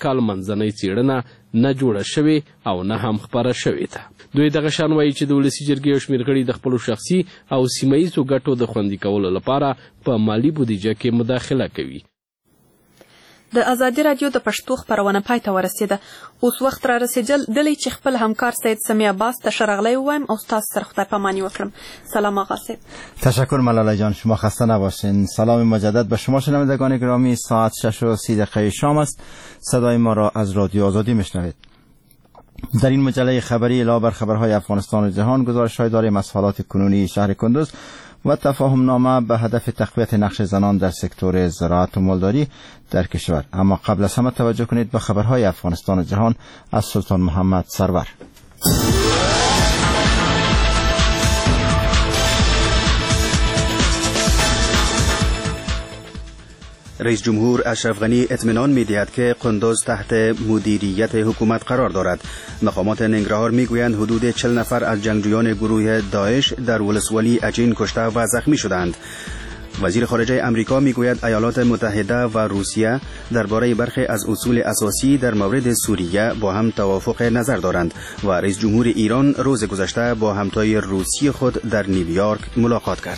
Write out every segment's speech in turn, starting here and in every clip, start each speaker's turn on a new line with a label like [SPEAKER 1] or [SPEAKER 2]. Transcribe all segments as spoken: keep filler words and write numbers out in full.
[SPEAKER 1] کال منځنۍ څېړنه نه جوړه شوې او نه هم خپره شوې ده. دوی دغه شان وایي چې د ولسي جرګې یو شمېر غړي د خپلو شخصي او سیمه ییزو ګټو د خوندي کولو لپاره په مالي بودیجه کې مداخله کوي.
[SPEAKER 2] د ازادي راډیو د پښتو خپرونه پای ته ورسېده. اوس وخت را رسېدلی چې خپل همکار سید سمیع عباس ته ښه راغلی ووایم او ستاسو سره خدای پاماني وکړم. سلام آقا صاحب.
[SPEAKER 3] تشکر ملاله جان، شما خسته نباشین. سلام مجدد به شما شنوندگان گرامی. ساعت شش و سی دقیقه شام است. صدای ما را از رادیو آزادی میشنوید. در این مجله خبری علاوه بر خبرهای افغانستان و جهان، گزارش‌های داریم از حالات کنونی شهر کندوز و تفاهم نامه به هدف تقویت نقش زنان در سکتور زراعت و مالداری در کشور. اما قبل از همه توجه کنید به خبرهای افغانستان و جهان از سلطان محمد سرور.
[SPEAKER 4] رئیس جمهور اشرف غنی اطمینان می‌دهد که قندوز تحت مدیریت حکومت قرار دارد. مقامات ننگرهار می‌گویند حدود چهل نفر از جنگجویان گروه داعش در ولسوالی اچین کشته و زخمی شدند. وزیر خارجه امریکا میگوید ایالات متحده و روسیه درباره برخی از اصول اساسی در مورد سوریه با هم توافق نظر دارند و رئیس جمهور ایران روز گذشته با همتای روسی خود در نیویورک ملاقات کرد.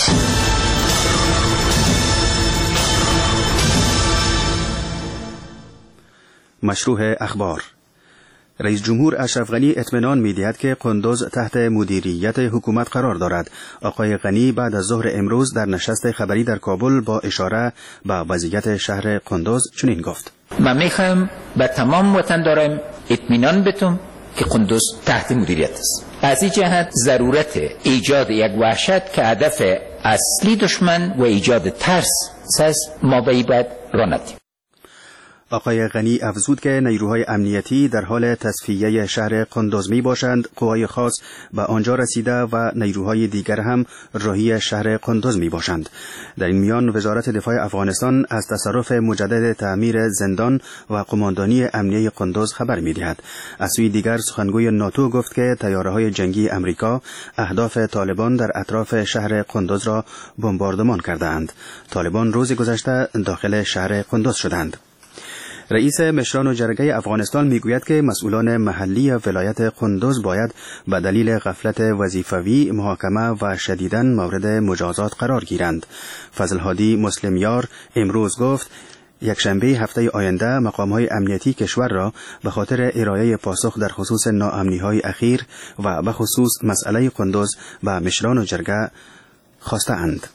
[SPEAKER 4] مشروع اخبار. رئیس جمهور اشرف غنی اطمینان می‌دهد که قندوز تحت مدیریت حکومت قرار دارد. آقای غنی بعد از ظهر امروز در نشست خبری در کابل با اشاره به وضعیت شهر قندوز چنین گفت:
[SPEAKER 5] من می‌خواهم به تمام وطنداران اطمینان بدم که قندوز تحت مدیریت است. از این جهت ضرورت ایجاد یک وحشت که هدف اصلی دشمن و ایجاد ترس است ما به این باید راه ندهیم.
[SPEAKER 4] آقای غنی افزود که نیروهای امنیتی در حال تصفیه شهر قندوز می باشند. قوای خاص به آنجا رسیده و نیروهای دیگر هم راهی شهر قندوز می باشند. در این میان وزارت دفاع افغانستان از تصرف مجدد تعمیر زندان و قماندانی امنیه قندوز خبر می دهد. از سوی دیگر سخنگوی ناتو گفت که تیاره‌های جنگی امریکا اهداف طالبان در اطراف شهر قندوز را بمباردمان کردند. طالبان روز گذشته داخل شهر قندوز شدند. رئیس مشران جرگه افغانستان میگوید که مسئولان محلی ولایت قندوز باید به دلیل غفلت وظیفوی محاکمه و شدیداً مورد مجازات قرار گیرند. فضل هادی مسلمیار امروز گفت یکشنبه هفته آینده مقام‌های امنیتی کشور را به خاطر ارائه پاسخ در خصوص ناامنی‌های اخیر و به خصوص مسئله قندوز به مشران جرگه خواسته‌اند.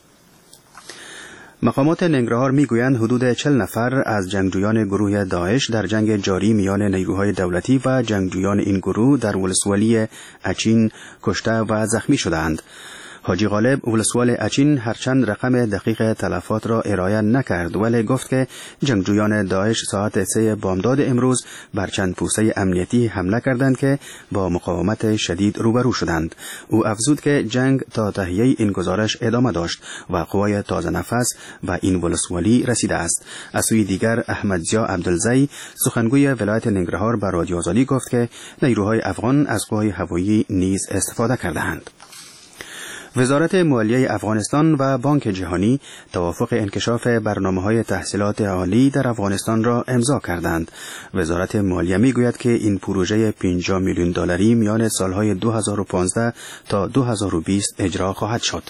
[SPEAKER 4] مقامات ننگرهار میگویند حدود چهل نفر از جنگجویان گروه داعش در جنگ جاری میان نیروهای دولتی و جنگجویان این گروه در ولسوالی اچین کشته و زخمی شدند. حاجی غالب ولسوال اچین هرچند رقم دقیق تلفات را ارائه نکرد ولی گفت که جنگجویان داعش ساعت سه بامداد امروز بر چند پوسته امنیتی حمله کردند که با مقاومت شدید روبرو شدند. او افزود که جنگ تا تهیه این گزارش ادامه داشت و قوای تازه نفس به این ولسوالی رسیده است. از سوی دیگر احمد ضیا عبدالزی سخنگوی ولایت ننگرهار به رادیو آزادی گفت که نیروهای افغان از قوای هوایی نیز استفاده کردند. وزارت مالیه افغانستان و بانک جهانی توافق انکشاف برنامه‌های تحصیلات عالی در افغانستان را امضا کردند. وزارت مالیه میگوید که این پروژه پنجاه میلیون دلاری میان سالهای دو هزار و پانزده تا دو هزار و بیست اجرا خواهد شد.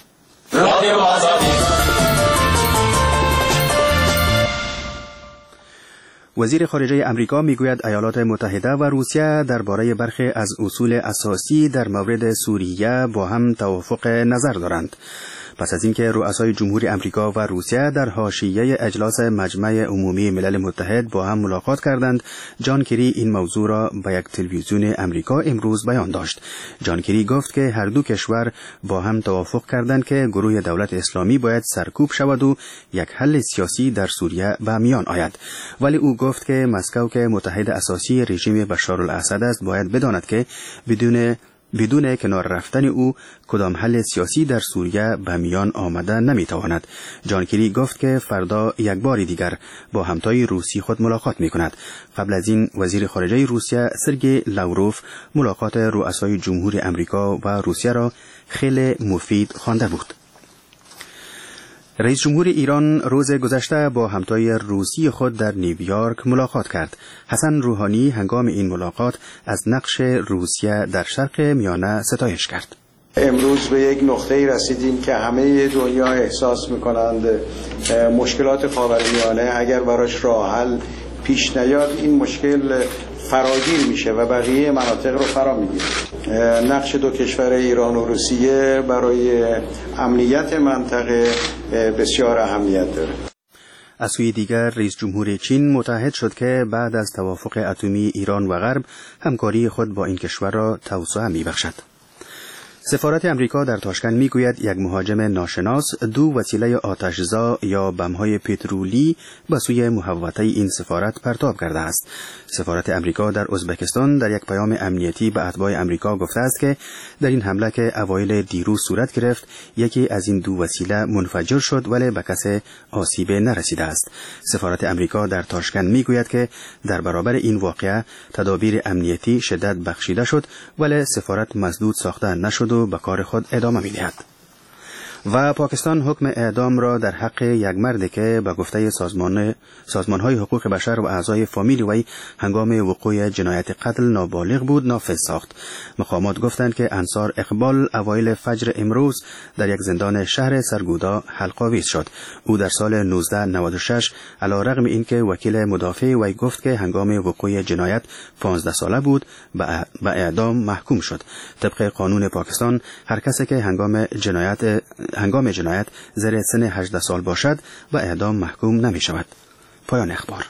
[SPEAKER 4] وزیر خارجه امریکا میگوید ایالات متحده و روسیه درباره برخی از اصول اساسی در مورد سوریه با هم توافق نظر دارند. پس از اینکه رؤسای جمهوری امریکا و روسیه در حاشیه اجلاس مجمع عمومی ملل متحد با هم ملاقات کردند، جان کری این موضوع را به یک تلویزیون امریکا امروز بیان داشت. جان کری گفت که هر دو کشور با هم توافق کردند که گروه دولت اسلامی باید سرکوب شود و یک حل سیاسی در سوریه به میان آید. ولی او گفت که مسکو که متحد اساسی رژیم بشار الاسد است باید بداند که بدون بدون کنار رفتن او کدام حل سیاسی در سوریه به میان آمده نمیتواند. جان کری گفت که فردا یک بار دیگر با همتای روسی خود ملاقات میکند. قبل از این وزیر خارجه روسیه سرگئی لاوروف ملاقات رؤسای جمهوری امریکا و روسیه را خیلی مفید خوانده بود. رئیس جمهور ایران روز گذشته با همتای روسی خود در نیویورک ملاقات کرد. حسن روحانی هنگام این ملاقات از نقش روسیه در شرق میانه ستایش کرد.
[SPEAKER 6] امروز به یک نقطه‌ای رسیدیم که همه دنیا احساس می‌کنند مشکلات خاورمیانه اگر براش راه حل پیش نیاد این مشکل فراگیر میشه و بقیه مناطق رو فرا میگیره. نقش دو کشور ایران و روسیه برای امنیت منطقه بسیار اهمیت داره.
[SPEAKER 4] از سوی دیگر رئیس جمهور چین متعهد شد که بعد از توافق اتمی ایران و غرب همکاری خود با این کشور را توسعه میبخشد. سفارت امریکا در تاشکند میگوید یک مهاجم ناشناس دو وسیله آتشزا یا بم‌های پترولی به سوی محوطه این سفارت پرتاب کرده است. سفارت امریکا در ازبکستان در یک پیام امنیتی به اتباع امریکا گفته است که در این حمله که اوایل دیروز صورت گرفت یکی از این دو وسیله منفجر شد ولی به کسی آسیب نرسیده است. سفارت امریکا در تاشکند میگوید که در برابر این واقعه تدابیر امنیتی شدت بخشیده شد ولی سفارت مسدود ساخته نشد و به کار خود ادامه می‌دهد. و پاکستان حکم اعدام را در حق یک مردی که به گفته سازمان سازمان‌های حقوق بشر و اعضای فامیل وی هنگام وقوع جنایت قتل نابالغ بود نافذ ساخت. مقامات گفتند که انصار اقبال اوایل فجر امروز در یک زندان شهر سرگودا حلق‌آویز شد. او در سال نوزده نود و شش علیرغم اینکه وکیل مدافع وی گفت که هنگام وقوع جنایت پانزده ساله بود به اعدام محکوم شد. طبق قانون پاکستان هر کسی که هنگام جنایت هنگام جنایت زیر سن هجده سال باشد و اعدام محکوم نمی شود. پایان اخبار.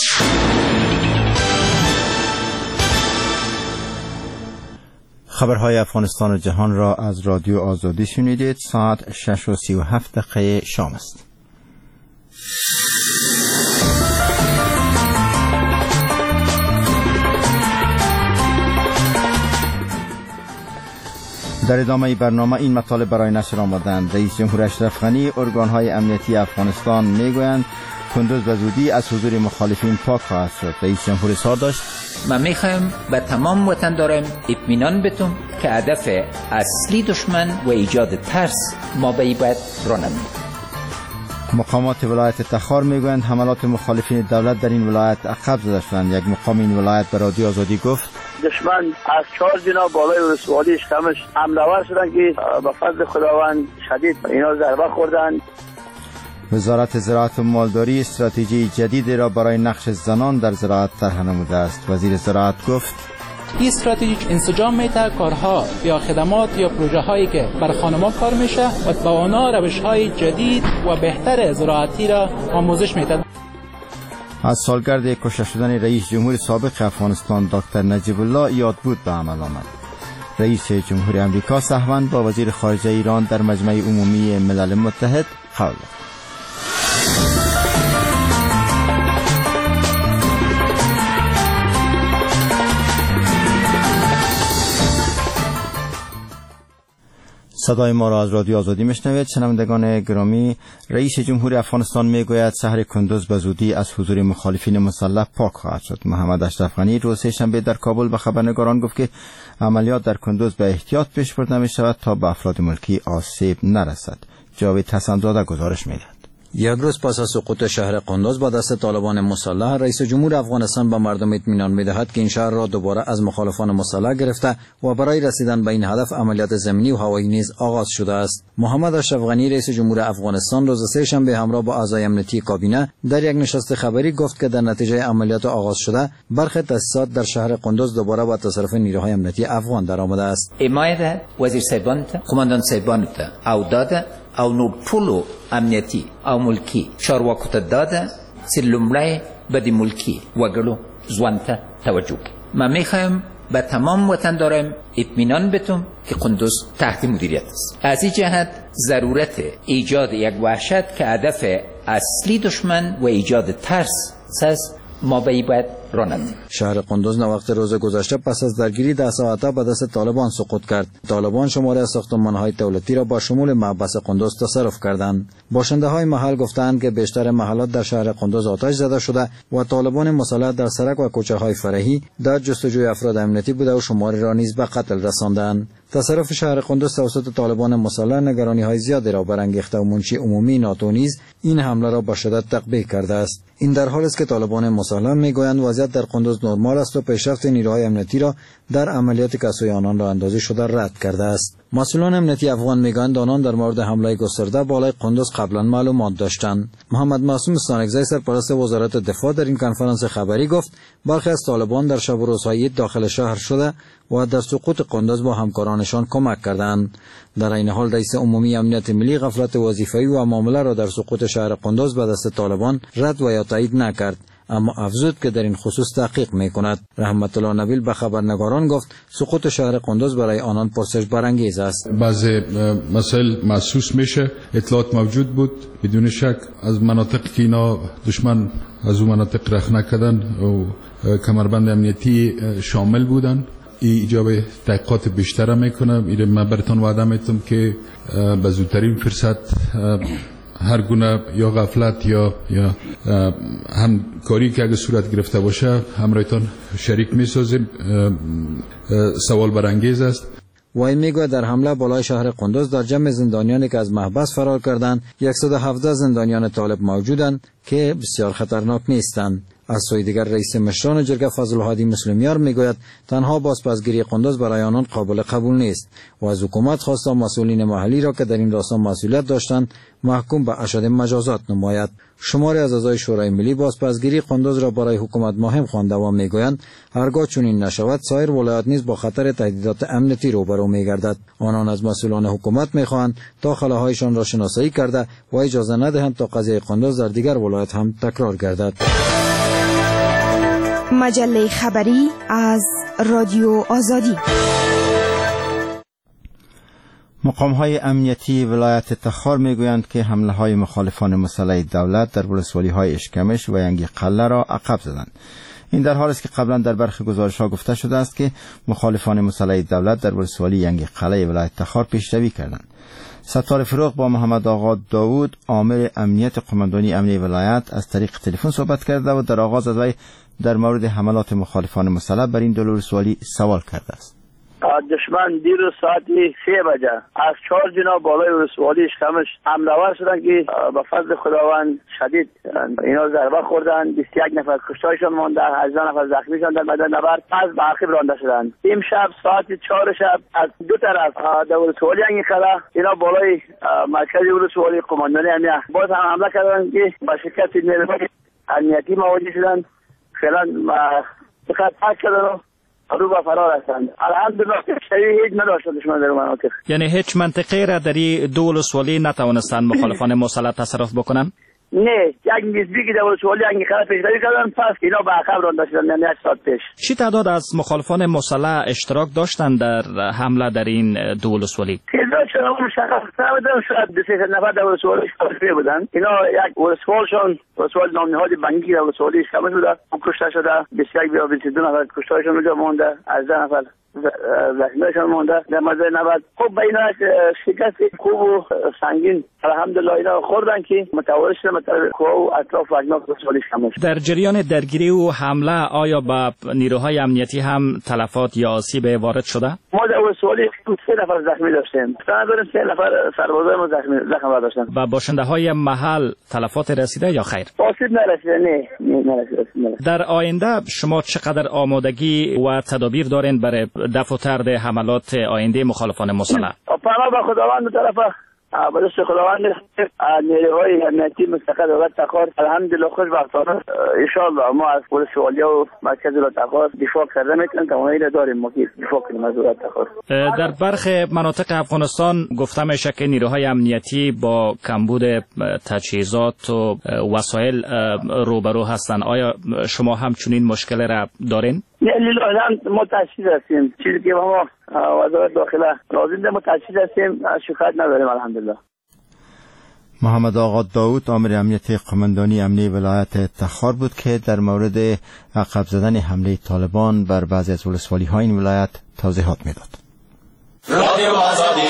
[SPEAKER 3] خبرهای افغانستان و جهان را از رادیو آزادی شنیدید. ساعت شش و سی و هفت دقیقه شام است. در ادامه برنامه این مطالب برای نشر آمدند. رئیس جمهور اشرف غنی ارگانهای امنیتی افغانستان میگویند کندوز به زودی از حضور مخالفین پاک خواهد شد. رئیس جمهور اظهار داشت
[SPEAKER 5] من میخوایم به تمام وطنداران اطمینان بدم که هدف اصلی دشمن و ایجاد ترس ما به این باید را نمید.
[SPEAKER 3] مقامات ولایت تخار میگویند حملات مخالفین دولت در این ولایت عقب زده شدند. یک مقام این ولایت به رادیو آزادی گفت
[SPEAKER 7] دشمن از چهار جنا بالای ولسوالیش کمش حمله ور شدن که به فضل خداوند شدید اینا ضربه خوردن.
[SPEAKER 3] وزارت زراعت و مالداری استراتژی جدیدی را برای نقش زنان در زراعت طرح نموده است. وزیر زراعت گفت
[SPEAKER 8] این استراتژی انسجام میده کارها یا خدمات یا پروژه هایی که بر خانمان کار میشه و با آنها روش های جدید و بهتر زراعتی را آموزش میده.
[SPEAKER 3] از سالگرد کشته شدن رئیس جمهور سابق افغانستان دکتر نجیب الله یاد بود به عمل آمد. رئیس جمهور امریکا سهوا با وزیر خارجه ایران در مجمع عمومی ملل متحد قول داد. صدای ما را از رادیو آزادی میشنوید. شنوندگان گرامی، رئیس جمهور افغانستان میگوید شهر کندوز به زودی از حضور مخالفین مسلح پاک خواهد شد. محمد اشرف غنی روز سه‌شنبه در کابل به خبرنگاران گفت که عملیات در کندوز به احتیاط پیش برده می شود تا به افراد ملکی آسیب نرسد. جاوید حسن‌زاده گزارش می‌دهد.
[SPEAKER 9] یک روز پس از سقوط شهر قندوز با دست طالبان مسلح، رئیس جمهور افغانستان به مردم اطمینان می‌دهد که این شهر را دوباره از مخالفان مسلح گرفته و برای رسیدن به این هدف عملیات زمینی و هوایی نیز آغاز شده است. محمد اشرف غنی رئیس جمهور افغانستان روز سه‌شنبه همراه با اعضای امنیتی کابینه در یک نشست خبری گفت که در نتیجه عملیات آغاز شده برخی تاسیسات در شهر قندوز دوباره به تصرف نیروهای امنیتی افغان درآمده است.
[SPEAKER 5] حمایت وزیر صاحبان ته، قماندان صاحبان ته او داده او نور ټولو امنیتي او ملکی چارواکو ته داده چې لومړی به د ملکی وګړو ژوند ته توجه وکړي. من میخوایم به تمام وطنداران اطمینان بدم که قندوز تحت مدیریت است. از این جهت ضرورت ایجاد یک وحشت که هدف اصلی دشمن و ایجاد ترس است ما به این باید را ندیم.
[SPEAKER 9] شهر قندوز نوقت روز گذشته پس از درگیری ده ساعته به دست طالبان سقوط کرد. طالبان شماره از ساختمان‌های دولتی را با شمول محبس قندوز تصرف کردند. باشنده‌های محل گفتند که بیشتر محلات در شهر قندوز آتش زده شده و طالبان مسلح در سرک و کوچه‌های فرعی در جستجوی افراد امنیتی بوده و شماره را نیز به قتل رساندند. تصرف شهر قندوز توسط طالبان مسلح نگرانی‌های زیادی را برانگیخته و منشی عمومی ناتو نیز این حمله را با شدت تقبیح کرده است. این در حالی است که طالبان مسلح میگویند وضعیت در قندوز نرمال است و پیشرفت نیروهای امنیتی را در عملیاتی که سوی آنان راه‌اندازی شده رد کرده است. مسئولان امنیتی افغان میگویند آنان در مورد حمله گسترده بالای قندوز قبلا معلومات داشتند. محمد معصوم استانکزی سرپرست وزارت دفاع در این کنفرانس خبری گفت برخی از طالبان در شب و روزهای داخل شهر شده و در سقوط قندوز با همکارانشان کمک کردند. در این حال رئیس عمومی امنیت ملی غفلت وظیفه‌ای و معامله را در سقوط شهر قندوز به دست طالبان رد و یا تایید نکرد، اما افزود که در این خصوص تحقیق می‌کند. رحمت الله نبیل به خبرنگاران گفت سقوط شهر قندوز برای آنان پرسش برانگیز است.
[SPEAKER 10] بعضی مسائل محسوس میشه، اطلاعات موجود بود بدون شک از مناطق که اینا دشمن از اون مناطق رخ نکردن و کمربند امنیتی شامل بودن. ای ایجاب تحقیقات بیشتر میکنه. ایره من براتون وعده میتونم که به زودترین فرصت هر گونه یا غفلت یا یا هم کاری که اگه صورت گرفته باشه همراهتون شریک میسازیم. سوال برانگیز است.
[SPEAKER 9] وی میگوید در حمله بالای شهر قندوز در جمع زندانیانی که از محبس فرار کردند صد و هفده زندانیان طالب موجودند که بسیار خطرناک نیستند. از سوی دیگر رئیس مشران جرگه فضل الهادی مسلمیار میگوید تنها بازپسگیری قندوز برای آنان قابل قبول نیست و از حکومت خواست مسئولین محلی را که در این راستا مسئولیت داشتند محکوم به اشد مجازات نماید. شماری از اعضای شورای ملی بازپسگیری قندوز را برای حکومت مهم خوانده و میگویند هرگاه چنین نشود سایر ولایات نیز با خطر تهدیدات امنیتی روبرو میگردد. آنان از مسئولان حکومت میخواهند تا خلاهایشان را شناسایی کرده و اجازه ندهند تا قضیه قندوز در دیگر ولایات هم تکرار گردد.
[SPEAKER 11] مجله خبری از رادیو آزادی.
[SPEAKER 3] مقام‌های امنیتی ولایت تخار میگویند که حمله‌های مخالفان مسلح دولت در ولسوالی‌های اشکمش و ینگی قله را عقب زدند. این در حالی است که قبلا در برخی گزارش‌ها گفته شده است که مخالفان مسلح دولت در ولسوالی ینگی قله ولایت تخار پیشروی کردند. ستار فروغ با محمد آقا داوود عامل امنیت قماندانی امنی ولایت از طریق تلفن صحبت کرده و در آغاز از وی در مورد حملات مخالفان مسلح بر این دو ولسوالی سوال کرده است.
[SPEAKER 7] دشمن دیروز ساعت سه بجه از چهار جنا بالای ولسوالی اشکمش حمله ور شدن که به فضل خداوند شدید اینا ضربه خوردن. بیست و یک نفر کشتهشان مانده، هجده نفر زخمی شدند. در میدان نبرد از برخی رانده شدند. امشب ساعت چهار شب از دو طرف در ولسوالی ینگی قله اینا بالای مرکز ولسوالی قماندانی امنیت باز هم حمله کردند که با شکست نیروهای امنیتی مواجه شدند. فعلا فقط پاک شدن رو با فرار هستند. الحمدلله شیعی هیچ نداشته دشمن در مناطق.
[SPEAKER 12] یعنی هیچ منطقه را در دو ولسوالی نتوانستند مخالفان مسلح تصرف بکنن؟
[SPEAKER 7] نه، یک نسبی که در ولسوالی ینگی قله پیشروی کردن پس اینا به عقب رانده شدن. یعنی یک ساعت پیش.
[SPEAKER 12] چی تعداد از مخالفان مسلح اشتراک داشتند در حمله در این دو ولسوالی؟
[SPEAKER 7] تعداد شما مشخص نبودن، شاید دو سه نفر در ولسوالی اشتراک بودن. اینا یک ولسوالشون ولسوال نامنهاد بنگی در ولسوالی اشتراک بوده، کشته شده. بیست و یک یا بیست و دو نفر کشتهشون اونجا مونده، هجده نفر زخمیشان مونده در مزه نبرد. خب به اینا شکست خوب و سنگین الحمدلله اینا خوردن که متوارد شده مطلب کوه و اطراف و اجناق ولسوالی اشکمش.
[SPEAKER 12] در جریان درگیری و حمله آیا به نیروهای امنیتی هم تلفات یا آسیب وارد شده؟
[SPEAKER 7] ما در ولسوالی سه نفر زخمی داشتیم. تقریبا سه نفر سربازای ما زخمی زخم داشتن.
[SPEAKER 12] و باشنده های محل تلفات رسیده یا خیر؟
[SPEAKER 7] آسیب نرسیده. نه نرسیده.
[SPEAKER 12] در آینده شما چقدر آمادگی و تدابیر دارین برای دفع و طرد حملات آینده مخالفان مسلح؟
[SPEAKER 7] پناه به خداوند طرف به دست خداوند نیروهای امنیتی مستقل دولت تخار الحمدلله خوشبختانه ان شاء الله ما از ولسوالی و مرکز دولت تخار دفاع کرده میتونیم توانایی داریم ما که دفاع کنیم از دولت تخار.
[SPEAKER 12] در برخی مناطق افغانستان گفته میشه که نیروهای امنیتی با کمبود تجهیزات و وسایل روبرو هستند. آیا شما همچنین مشکل را دارین؟
[SPEAKER 7] نه لیلا ما تجهیز هستیم. چیزی که ما وزارت داخله لازم ده ما تجهیز هستیم، شکایت نداریم الحمدلله.
[SPEAKER 3] محمد آقا داوود عامل امنیت قماندانی امنی ولایت تخار بود که در مورد عقب زدن حمله طالبان بر بعضی از ولسوالی های این ولایت توضیحات میداد. رادیو آزادی.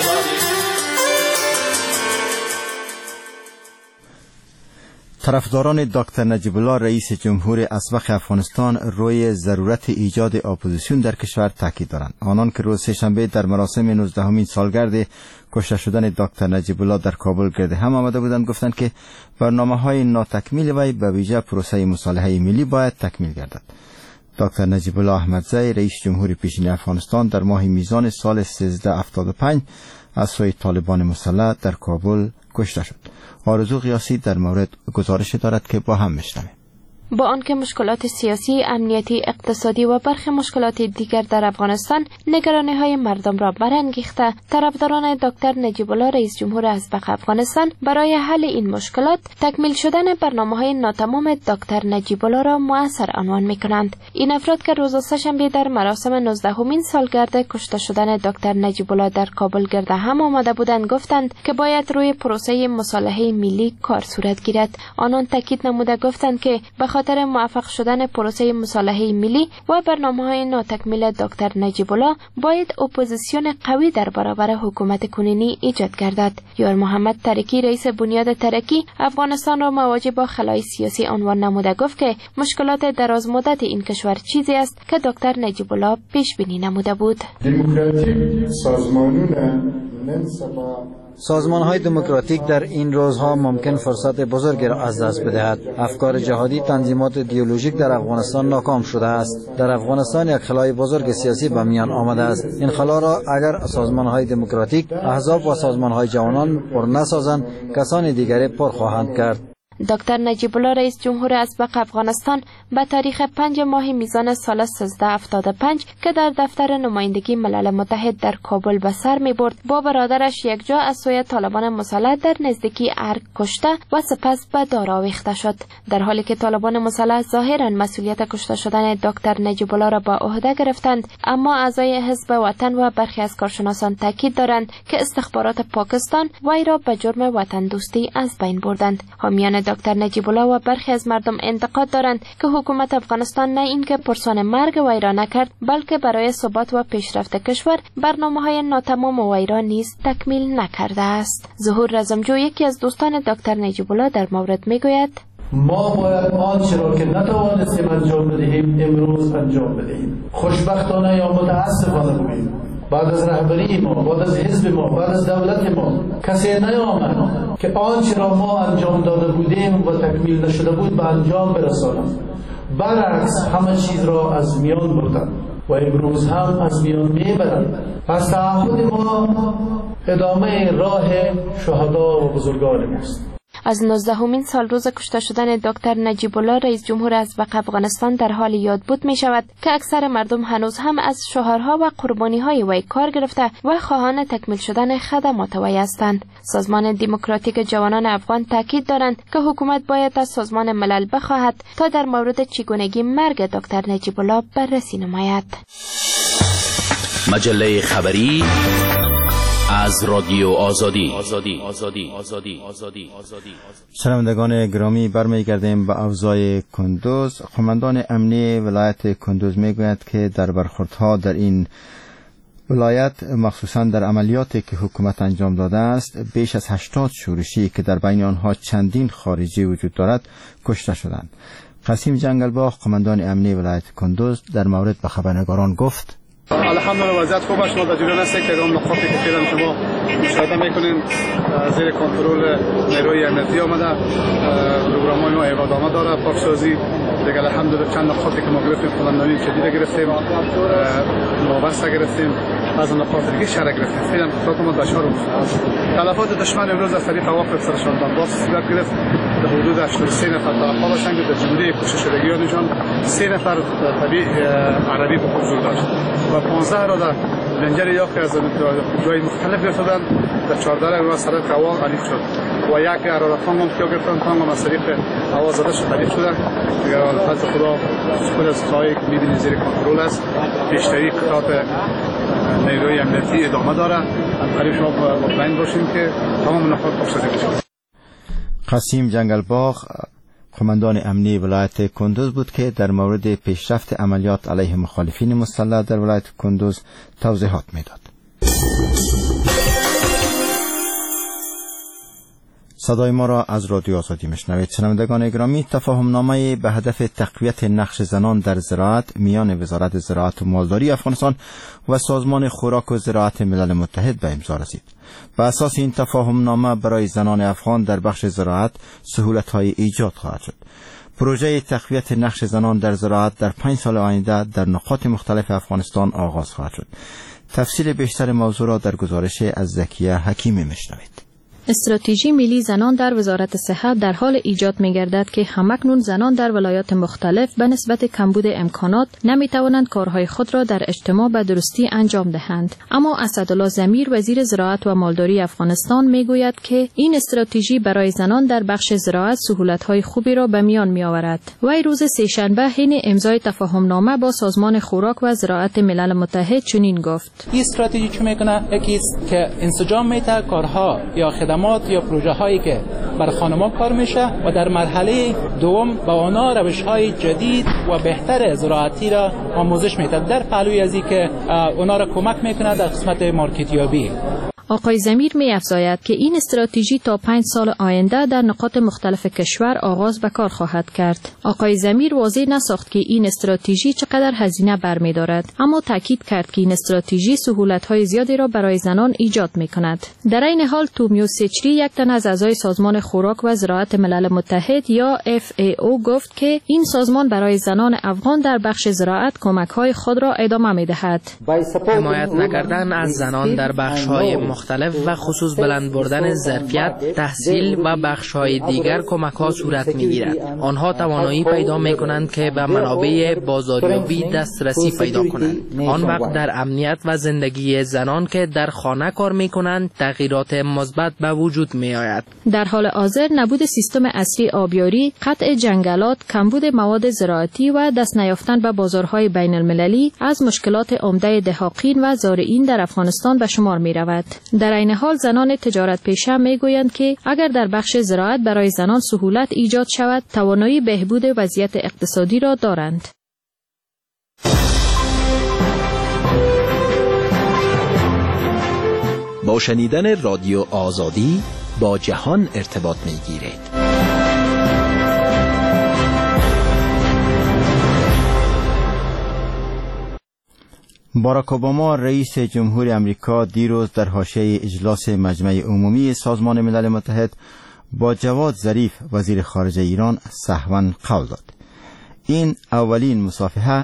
[SPEAKER 3] طرفداران دکتر نجیب الله رئیس جمهور اسبق افغانستان روی ضرورت ایجاد اپوزیسیون در کشور تاکید دارند. آنان که روز سه‌شنبه در مراسم نوزدهمین سالگرد کشته شدن دکتر نجیب الله در کابل گرد هم آمده بودند گفتند که برنامه‌های ناتکمیل وی به ویژه پروسه مصالحه ملی باید تکمیل گردد. دکتر نجیب الله احمدزی رئیس جمهور پیشین افغانستان در ماه میزان سال سیزده هفتاد و پنج از سوی طالبان مسلح در کابل کشته شد. آرزو قیاسی در مورد گزارش دارد که با هم میشنویم.
[SPEAKER 13] با آنکه مشکلات سیاسی، امنیتی، اقتصادی و برخی مشکلات دیگر در افغانستان نگرانی‌های مردم را برانگیخته، طرفداران دکتر نجیب الله رئیس جمهور اسبق افغانستان برای حل این مشکلات تکمیل شدن برنامه‌های ناتمام دکتر نجیب الله را مؤثر عنوان می‌کنند. این افراد که روز سه‌شنبه در مراسم نوزدهمین سالگرد کشته شدن دکتر نجیب الله در کابل گرد هم آمده بودند گفتند که باید روی پروسه مصالحه ملی کار صورت گیرد. آنان تاکید نموده گفتند که به خاطر موفق شدن پروسه مصالحه ملی و برنامه‌های ناتکمیل دکتر نجیب الله باید اپوزیسیون قوی در برابر حکومت کنونی ایجاد گردد. یار محمد ترکی رئیس بنیاد ترکی افغانستان را مواجه با خلای سیاسی عنوان نموده گفت که مشکلات دراز مدت این کشور چیزی است که دکتر نجیب الله پیش بینی نموده بود.
[SPEAKER 14] دموکراتیک سازمانونه ننسبا
[SPEAKER 9] سازمان های دموکراتیک در این روزها ممکن فرصت بزرگی را از دست بدهد. افکار جهادی، تنظیمات ایدئولوژیک در افغانستان ناکام شده است. در افغانستان یک خلای بزرگ سیاسی به میان آمده است. این خلا را اگر سازمان های دموکراتیک، احزاب و سازمان های جوانان پر نسازند، کسان دیگری پر خواهند کرد.
[SPEAKER 13] دکتر نجیب الله رئیس جمهور اسبق افغانستان به تاریخ پنج ماه میزان سال سیزده هفتاد و پنج که در دفتر نمایندگی ملل متحد در کابل به سر می برد با برادرش یک جا از سوی طالبان مسلح در نزدیکی ارگ کشته و سپس به دار آویخته شد. در حالی که طالبان مسلح ظاهرا مسئولیت کشته شدن دکتر نجیب الله را به عهده گرفتند، اما اعضای حزب وطن و برخی از کارشناسان تاکید دارند که استخبارات پاکستان وی را به جرم وطن دوستی از بین بردند. حامیان دکتر نجیب الله و برخی از مردم انتقاد دارند که حکومت افغانستان نه اینکه پرسان مرگ وی را نکرد، بلکه برای ثبات و پیشرفت کشور برنامه‌های ناتمام وی را نیز تکمیل نکرده است. ظهور رزمجو یکی از دوستان دکتر نجیب الله در مورد میگوید:
[SPEAKER 15] ما باید آنچه را که نتوانستیم انجام بدهیم امروز انجام بدهیم. خوشبختانه یا متاسفانه بگوییم بعد از رهبری ما، بعد از حزب ما، بعد از دولت ما کسی نیامد که آنچه را ما انجام داده بودیم و تکمیل نشده بود به انجام برسانند. برعکس همه چیز را از میان بردند و امروز هم از میان میبرند. پس تعهد ما ادامه راه شهدا و بزرگان ماست.
[SPEAKER 13] از نوزدهمین سال روز کشته شدن دکتر نجیب الله رئیس جمهور اسبق افغانستان در حال یاد بود می شود که اکثر مردم هنوز هم از شعارها و قربانی‌های وی کار گرفته و خواهان تکمیل شدن خدمات وی هستند. سازمان دموکراتیک جوانان افغان تاکید دارند که حکومت باید از سازمان ملل بخواهد تا در مورد چگونگی مرگ دکتر نجیب الله بررسی نماید.
[SPEAKER 16] مجله خبری از رادیو آزادی. آزادی آزادی آزادی آزادی آزادی.
[SPEAKER 3] شنوندگان گرامی، برمیگردیم به اوضاع کندوز. قماندان امنی ولایت کندوز میگوید که در برخوردها در این ولایت مخصوصا در عملیاتی که حکومت انجام داده است بیش از هشتاد شورشی که در بین آنها چندین خارجی وجود دارد کشته شدند. قاسم جنگلباغ قماندان امنی ولایت کندوز در مورد به خبرنگاران گفت:
[SPEAKER 17] الحمدلله وضعیت خوب است. ما در جریان هستیم که اون نقاطی که فعلا شما مشاهده میکنین زیر کنترل نیروی امنیتی آمده. پروگرام‌های ما ادامه داره، پاکسازی دیگه الحمدلله چند نقاطی که ما گرفتیم قماندانی شدید گرفتیم، وابسته گرفتیم، از نقاط دیگه شهر گرفتیم. فعلا خطوط ما در شهر است. تلفات دشمن امروز از طریق واقف سرشاندن باز صورت گرفت. در حدود هشتاد و سه نفر تلفات داشتن که در جمله کشته شدگیانشان سه نفر طبیعی عربی به حضور داشت و پانزده را در لنجر یاقی از جای مختلف گرفتند. در چهارده را از طریق هوا علیق شد و یک ارادت تانگ هم که گرفتن، تانگ هم از طریق هوا زده شد علیق شدن. دیگر فضل خدا خود از خواهی که میبینید زیر کنترل است. بیشتری قطعات نیروی امنیتی ادامه داره. قریب شما مطمئن باشیم که تمام نقاط پاکسازی بشه.
[SPEAKER 3] قاسم جنگلباغ قماندان امنی ولایت کندوز بود که در مورد پیشرفت عملیات علیه مخالفین مسلح در ولایت کندوز توضیحات میداد. صدای ما را از رادیو آزادی میشنوید. شنوندگان گرامی، تفاهم نامه به هدف تقویت نقش زنان در زراعت میان وزارت زراعت و مالداری افغانستان و سازمان خوراک و زراعت ملل متحد به امضا رسید. به اساس این تفاهم نامه برای زنان افغان در بخش زراعت سهولت‌های ایجاد خواهد شد. پروژه تقویت نقش زنان در زراعت در پنج سال آینده در نقاط مختلف افغانستان آغاز خواهد شد. تفصیل بیشتر موضوع را در گزارش از زکیه حکیمی میشنوید.
[SPEAKER 18] استراتژی ملی زنان در وزارت صحت در حال ایجاد می‌گردد که همکنون زنان در ولایات مختلف به نسبت کمبود امکانات نمی‌توانند کارهای خود را در اجتماع به درستی انجام دهند. اما اسدالله ضمیر وزیر زراعت و مالداری افغانستان می‌گوید که این استراتژی برای زنان در بخش زراعت سهولت‌های خوبی را به میان می‌آورد. وی روز سه‌شنبه حین امضای تفاهم‌نامه با سازمان خوراک و زراعت ملل متحد چنین گفت:
[SPEAKER 8] این استراتژی چه می‌کنه؟ یکی است که انسجام می‌ده کارها یا خدمات یا پروژه هایی که بر خانم‌ها کار میشه و در مرحله دوم با آنها روش‌های جدید و بهتر زراعتی را آموزش میده در پهلوی از اینکه اونا را کمک میکنه در قسمت مارکتیابی.
[SPEAKER 18] آقای ضمیر می افزاید که این استراتژی تا پنج سال آینده در نقاط مختلف کشور آغاز به کار خواهد کرد. آقای ضمیر واضح نساخت که این استراتژی چقدر هزینه برمی‌دارد، اما تاکید کرد که این استراتژی سهولت‌های زیادی را برای زنان ایجاد می‌کند. در این حال تومیو سچری، یک تن از اعضای سازمان خوراک و زراعت ملل متحد یا اف ای او گفت که این سازمان برای زنان افغان در بخش زراعت کمک‌های خود را ادامه می‌دهد.
[SPEAKER 19] حمایت نکردن از زنان در بخش‌های مختلف و خصوص بلند بردن ظرفیت، تحصیل و بخش‌های دیگر کمک‌ها صورت می‌گیرد. آنها توانایی پیدا می‌کنند که به منابع بازاریابی دسترسی پیدا کنند. آن وقت در امنیت و زندگی زنان که در خانه کار می‌کنند تغییرات مثبت به وجود می‌آید.
[SPEAKER 18] در حال حاضر نبود سیستم اصلی آبیاری، قطع جنگلات، کمبود مواد زراعتی و دست نیافتن به بازارهای بین‌المللی از مشکلات عمده دهقان و زارعین در افغانستان به شمار می‌رود. در این حال زنان تجارت پیشه میگویند که اگر در بخش زراعت برای زنان سهولت ایجاد شود، توانایی بهبود وضعیت اقتصادی را دارند.
[SPEAKER 20] با شنیدن رادیو آزادی با جهان ارتباط میگیرید.
[SPEAKER 3] باراک اوباما رئیس جمهور امریکا دیروز در حاشیه اجلاس مجمع عمومی سازمان ملل متحد با جواد ظریف وزیر خارجه ایران سهواً قول داد. این اولین مصافحه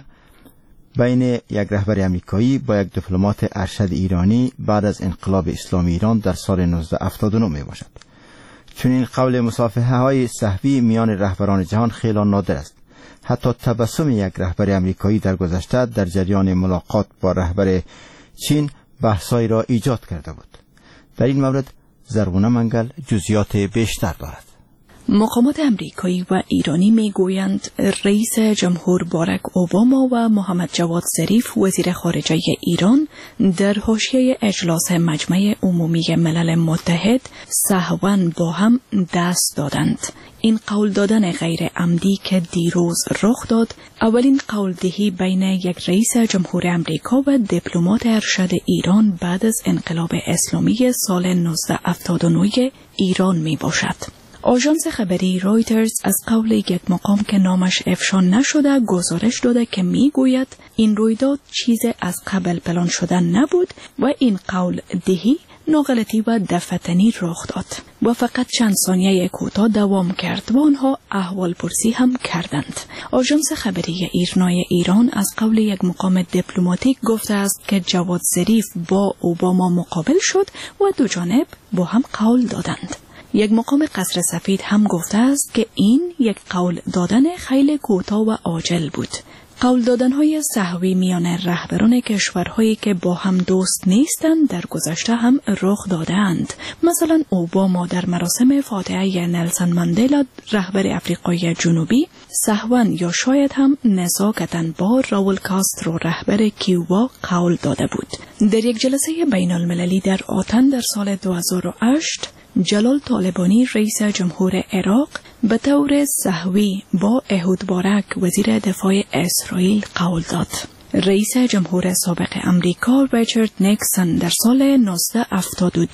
[SPEAKER 3] بین یک رهبر امریکایی با یک دیپلمات ارشد ایرانی بعد از انقلاب اسلامی ایران در سال نوزده هفتاد و نه می باشد. چون این قول مصافحه های صحبی میان رهبران جهان خیلی نادر است. حتی تبسم یک رهبر امریکایی در گذشته در جریان ملاقات با رهبر چین بحثایی را ایجاد کرده بود. در این مورد زرغونه منگل جزئیات بیشتر دارد.
[SPEAKER 21] مقامات امریکایی و ایرانی می گویند رئیس جمهور باراک اوباما و محمد جواد ظریف وزیر خارجه ایران در حاشیه اجلاس مجمع عمومی ملل متحد سهواً با هم دست دادند. این قول دادن غیر عمدی که دیروز رخ داد، اولین قول دهی بین یک رئیس جمهور امریکا و دیپلمات ارشد ایران بعد از انقلاب اسلامی سال نوزده هفتاد و نه ایران می باشد. آژانس خبری رایترز از قول یک مقام که نامش افشا نشده گزارش داده که میگوید این رویداد چیز از قبل پلان شده نبود و این قول دهی ناغلطی و دفتنی رخ داد و فقط چند ثانیه کوتاه دوام کرد و آنها احوال پرسی هم کردند. آژانس خبری ایرنای ایران از قول یک مقام دیپلماتیک گفته است که جواد ظریف با اوباما مقابل شد و دو جانب با هم قول دادند. یک مقام قصر سفید هم گفته است که این یک قول دادن خیلی کوتاه و عاجل بود. قول دادن‌های سهوی میان رهبران کشورهایی که با هم دوست نیستند در گذشته هم رخ دادند. مثلا اوباما در مراسم فاتحه نلسون ماندلا رهبر آفریقای جنوبی سهواً یا شاید هم نزاکتاً با راول کاسترو رهبر کیوبا قول داده بود. در یک جلسه بین المللی در آتن در سال دو هزار و هشت جلال طالبانی رئیس جمهور عراق به طور سهوی با احود بارک وزیر دفاع اسرائیل قول داد. رئیس جمهور سابق امریکا ریچارد نیکسون در سال نوزده هفتاد و دو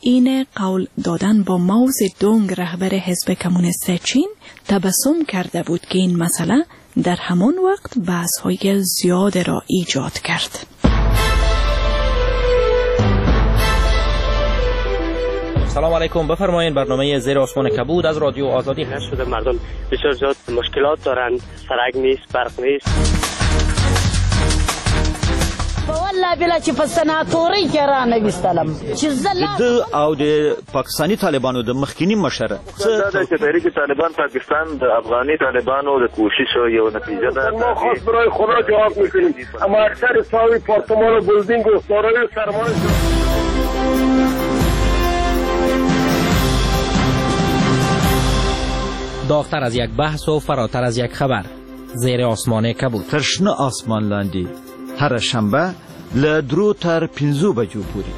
[SPEAKER 21] این قول دادن با ماو زدونگ رهبر حزب کمونیست چین تبسم کرده بود که این مسئله در همان وقت بحث‌های زیاد را ایجاد کرد.
[SPEAKER 1] سلام علیکم، بفرمایید. برنامه زیر آسمان کبود از رادیو آزادی هست.
[SPEAKER 22] شده مردم بسیار زیاد مشکلات دارند، سرک نیست، برق نیست.
[SPEAKER 23] والله بلا چې په سناتوري کې را نه وستلم چې
[SPEAKER 1] د او د پاکستانی طالبانو د مخکینی مشره
[SPEAKER 24] دا چې تحریک طالبان پاکستان د افغاني طالبانو د کوشش یو نتیجه ده.
[SPEAKER 25] ما خاص برای خدا جواب میکنیم، اما اکثر ساوی پارتمان و بلدینگ و سارای سرمایه
[SPEAKER 1] داغتر از یک بحث و فراتر از یک خبر. زیر آسمان کبود.
[SPEAKER 26] ترشنه آسمان لاندی هر شنبه لدرو تر پنزو بجو پوری.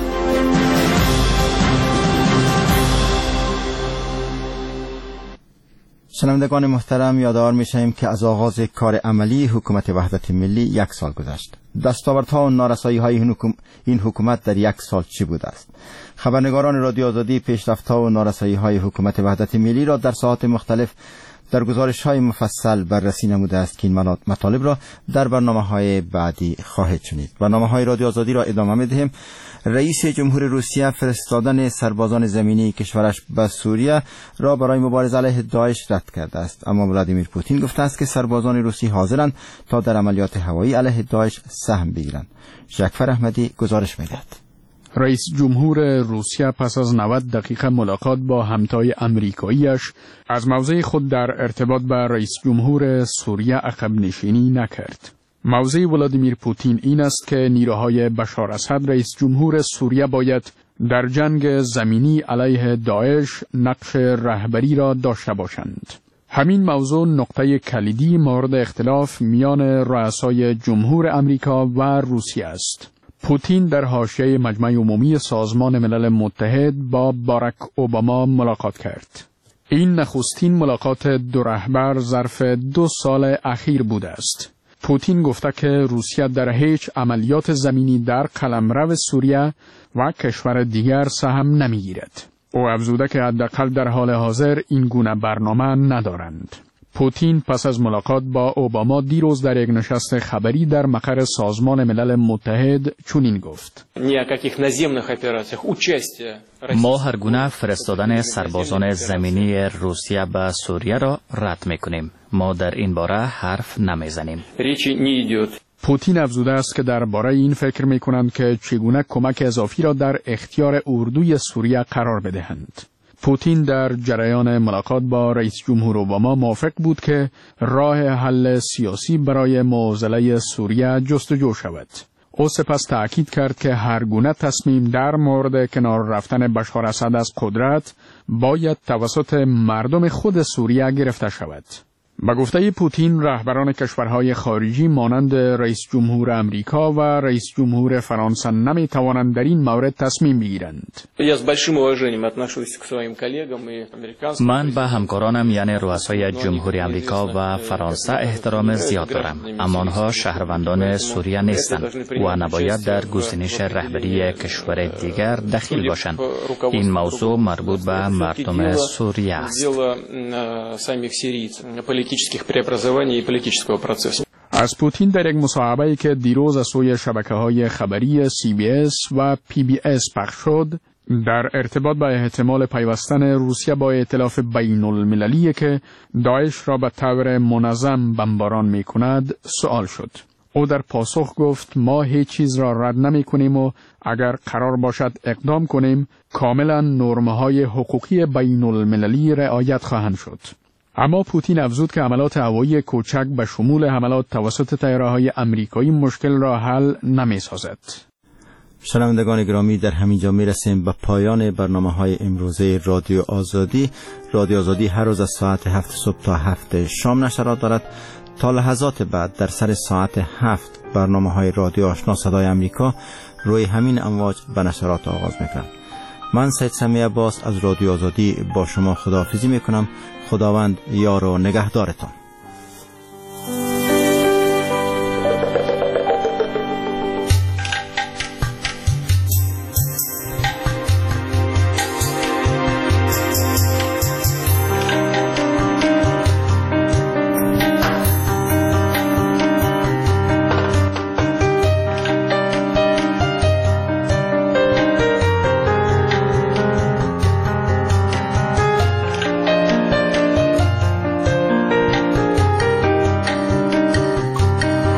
[SPEAKER 3] شنوندگان محترم، یادآور می‌شویم که از آغاز کار عملی حکومت وحدت ملی یک سال گذشت. دستاوردها و نارسایی‌های این حکومت در یک سال چی بوده است؟ خبرنگاران رادیو آزادی پیشرفت‌ها و نارسایی‌های حکومت وحدت ملی را در ساعات مختلف در گزارش‌های مفصل بررسی نموده است که این مطالب را در برنامه‌های بعدی خواهید شنید. برنامه‌های رادیو آزادی را ادامه می‌دهیم. رئیس جمهور روسیه فرستادن سربازان زمینی کشورش به سوریه را برای مبارزه علیه داعش رد کرده است، اما ولادیمیر پوتین گفته است که سربازان روسی حاضرند تا در عملیات هوایی علیه داعش سهم بگیرند. جعفر احمدی گزارش می‌دهد.
[SPEAKER 27] رئیس جمهور روسیه پس از نود دقیقه ملاقات با همتای امریکاییش از موضع خود در ارتباط با رئیس جمهور سوریه عقب نشینی نکرد. موضع ولادیمیر پوتین این است که نیروهای بشار اسد رئیس جمهور سوریه باید در جنگ زمینی علیه داعش نقش رهبری را داشته باشند. همین موضوع نقطه کلیدی مورد اختلاف میان رؤسای جمهور امریکا و روسیه است. پوتین در حاشیه مجمع عمومی سازمان ملل متحد با باراک اوباما ملاقات کرد. این نخستین ملاقات دو رهبر ظرف دو سال اخیر بوده است. پوتین گفته که روسیه در هیچ عملیات زمینی در قلمرو سوریه و کشور دیگر سهم نمیگیرد. او افزوده که حداقل در حال حاضر این گونه برنامه ندارند. پوتین پس از ملاقات با اوباما دیروز در یک نشست خبری در مقر سازمان ملل متحد چنین گفت:
[SPEAKER 12] ما هر گونه فرستادن سربازان زمینی روسیه به سوریه را رد می‌کنیم. ما در این باره حرف نمی‌زنیم.
[SPEAKER 27] پوتین افزوده است که درباره این فکر می‌کنند که چگونه کمک اضافی را در اختیار اردوی سوریه قرار بدهند. پوتین در جریان ملاقات با رئیس جمهور اوباما موافق بود که راه حل سیاسی برای معضله سوریه جستجو شود. او سپس تأکید کرد که هر گونه تصمیم در مورد کنار رفتن بشار اسد از قدرت باید توسط مردم خود سوریه گرفته شود. با گفته پوتین، رهبران کشورهای خارجی مانند رئیس جمهور امریکا و رئیس جمهور فرانسه نمی توانند در این مورد تصمیم بگیرند.
[SPEAKER 12] من به همکارانم یعنی رؤسای جمهوری امریکا و فرانسه احترام زیاد دارم، اما آنها شهروندان سوریه نیستند و نباید در گزینش رهبری کشور دیگر دخیل باشند. این موضوع مربوط به مردم سوریه است.
[SPEAKER 27] از پوتین در یک مصاحبه‌ای که دیروز از سوی شبکه‌های خبری سی بی اس و پی بی اس پخش شد، در ارتباط با احتمال پیوستن روسیه با ائتلاف بین المللی که داعش را به طور منظم بمباران می‌کند سوال شد. او در پاسخ گفت: ما هیچ چیز را رد نمی‌کنیم و اگر قرار باشد اقدام کنیم کاملا نرم‌های حقوقی بین المللی رعایت خواهند شد. اما پوتین افزود که حملات هوایی کوچک به شمول حملات توسط طیاره‌های آمریکایی مشکل را حل نمی‌سازد.
[SPEAKER 3] شنوندگان گرامی، در همین جا می‌رسیم به پایان برنامه‌های امروزه رادیو آزادی. رادیو آزادی هر روز از ساعت هفت صبح تا هفت شام نشرات دارد. تا لحظات بعد در سر ساعت هفت برنامه‌های رادیو آشنا صدای آمریکا روی همین امواج به نشرات آغاز می‌کنند. من سید سمیع عباس از رادیو آزادی با شما خداحافظی می‌کنم. خداوند یار و نگهدارتان.